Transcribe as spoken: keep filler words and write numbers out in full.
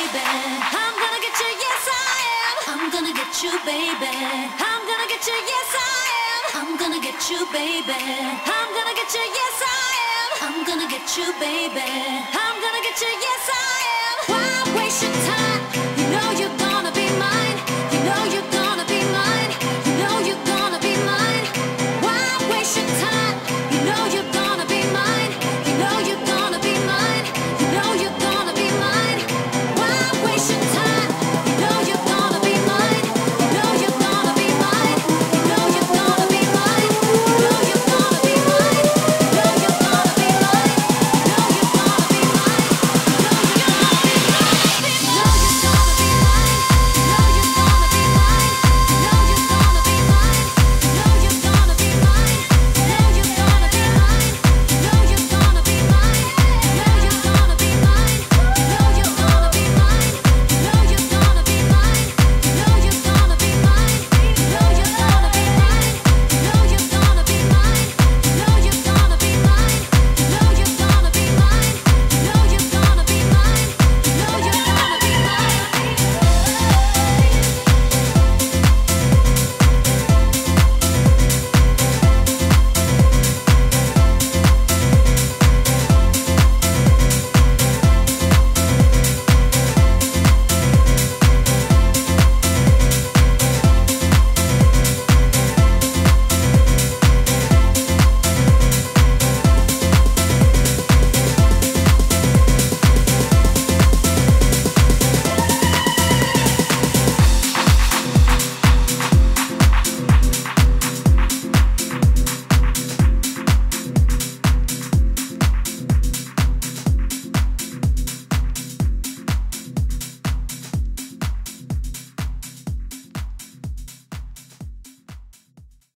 baby. I'm gonna get you, yes I am. I'm gonna get you, baby. I'm gonna get you, yes I am. I'm gonna get you, baby. I'm gonna get you, yes I am. I'm gonna get you, baby. I'm gonna get you, yes I am. Why waste your time?